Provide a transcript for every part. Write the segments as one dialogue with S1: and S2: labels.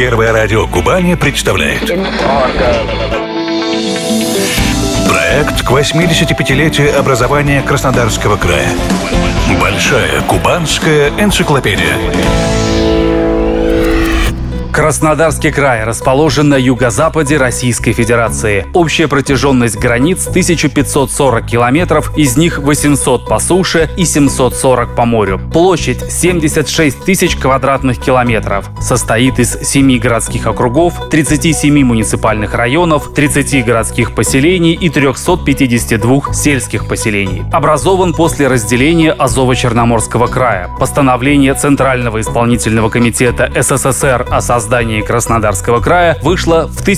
S1: Первое радио Кубани представляет проект к 85-летию образования Краснодарского края. Большая кубанская энциклопедия.
S2: Краснодарский край расположен на юго-западе Российской Федерации. Общая протяженность границ 1540 километров, из них 800 по суше и 740 по морю. Площадь 76 тысяч квадратных километров. Состоит из 7 городских округов, 37 муниципальных районов, 30 городских поселений и 352 сельских поселений. Образован после разделения Азово-Черноморского края. Постановление Центрального исполнительного комитета СССР о создании Краснодарского края вышло в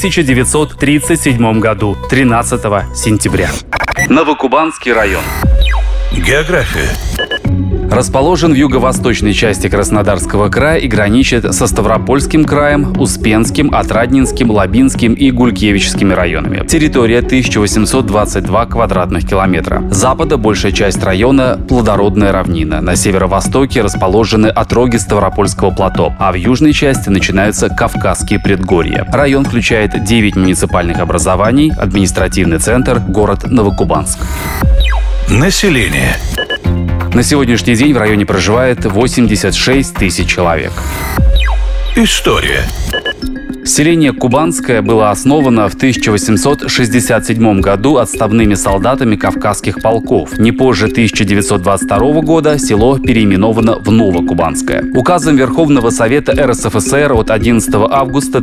S2: 1937 году, 13 сентября. Новокубанский район.
S1: География.
S2: Расположен в юго-восточной части Краснодарского края и граничит со Ставропольским краем, Успенским, Отрадненским, Лабинским и Гулькевичскими районами. Территория 1822 квадратных километра. С запада большая часть района – плодородная равнина. На северо-востоке расположены отроги Ставропольского плато, а в южной части начинаются Кавказские предгорья. Район включает 9 муниципальных образований, административный центр – город Новокубанск.
S1: Население.
S2: На сегодняшний день в районе проживает 86 тысяч человек.
S1: История.
S2: Селение Кубанское было основано в 1867 году отставными солдатами кавказских полков. Не позже 1922 года село переименовано в Новокубанское. Указом Верховного Совета РСФСР от 11 августа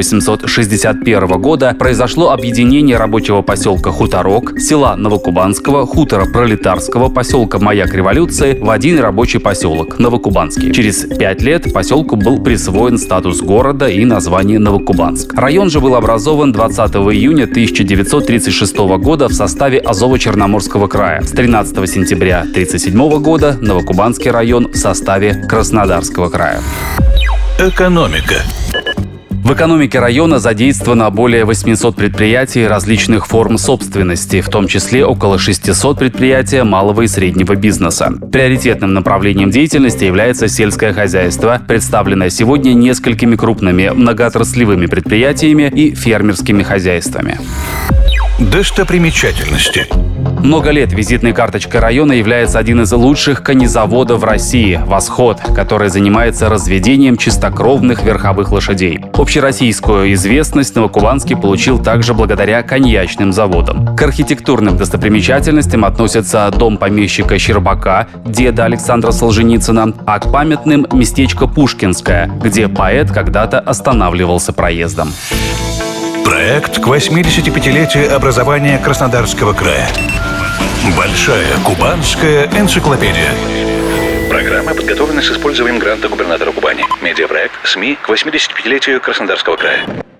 S2: 1861 года произошло объединение рабочего поселка Хуторок, села Новокубанского, хутора Пролетарского, поселка Маяк Революции в один рабочий поселок – Новокубанский. Через 5 лет поселку был присвоен статус города и название Новокубанск. Район же был образован 20 июня 1936 года в составе Азово-Черноморского края. С 13 сентября 1937 года Новокубанский район в составе Краснодарского края.
S1: Экономика.
S2: В экономике района задействовано более 800 предприятий различных форм собственности, в том числе около 600 предприятий малого и среднего бизнеса. Приоритетным направлением деятельности является сельское хозяйство, представленное сегодня несколькими крупными многоотраслевыми предприятиями и фермерскими хозяйствами.
S1: Достопримечательности.
S2: Много лет визитной карточкой района является один из лучших конезаводов в России – «Восход», который занимается разведением чистокровных верховых лошадей. Общероссийскую известность Новокубанский получил также благодаря коньячным заводам. К архитектурным достопримечательностям относятся дом помещика Щербака, деда Александра Солженицына, а к памятным – местечко Пушкинское, где поэт когда-то останавливался проездом.
S1: Проект к 85-летию образования Краснодарского края. Большая кубанская энциклопедия. Программа подготовлена с использованием гранта губернатора Кубани. Медиапроект СМИ к 85-летию Краснодарского края.